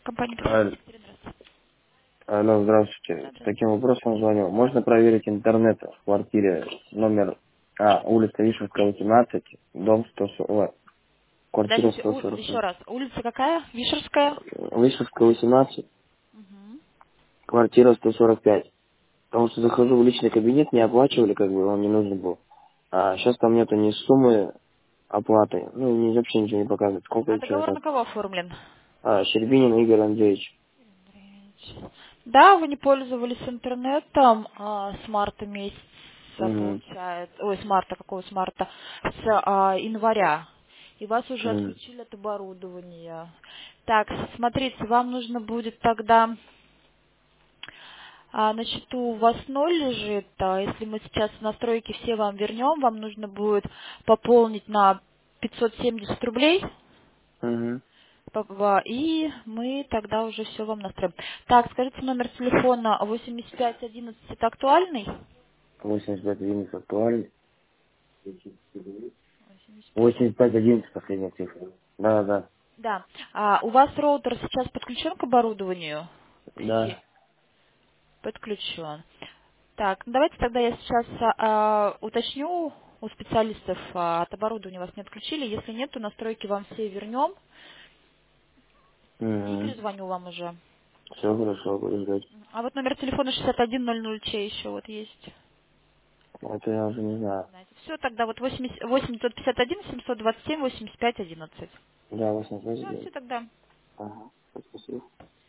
Компания Алло, Екатерина, здравствуйте. алло, здравствуйте. Да, С здравствуйте. таким вопросом звоню. Можно проверить интернет в квартире номер улица Вишевская, 18, дом 140, квартира Подождите, еще 145. раз. Улица какая? Вишерская? Вишевская, 18, Угу. квартира 145. Потому что захожу в личный кабинет, не оплачивали, как бы, он не нужен был. А сейчас там нету ни суммы оплаты, ну, вообще ничего не показывает. Сколько А и что договор это? на кого оформлен? Щербинин Игорь Андреевич. Да, вы не пользовались интернетом с марта месяца, Угу. получается. Ой, с марта, какого с марта? С января. И вас уже Угу. отключили от оборудования. Так, смотрите, вам нужно будет тогда на счету у вас ноль лежит. Если мы сейчас настройки все вам вернем, вам нужно будет пополнить на 570 рублей. Угу. И мы тогда уже все вам настроим. Так, скажите, номер телефона 8511 это актуальный? 85 единиц актуальный. 85. 8511 последняя цифра. Да, да, Да. У вас роутер сейчас подключен к оборудованию, к сети? да. Подключен. Так, ну давайте тогда я сейчас уточню у специалистов, от оборудования вас не отключили. Если нет, то настройки вам все вернем и Угу. перезвоню вам уже. Все хорошо, буду ждать. А вот номер телефона 6100Ч еще вот есть. Это я уже не знаю. Все, тогда вот 851 727 85 11. Да, 85 Все, девять. все тогда. Ага, спасибо.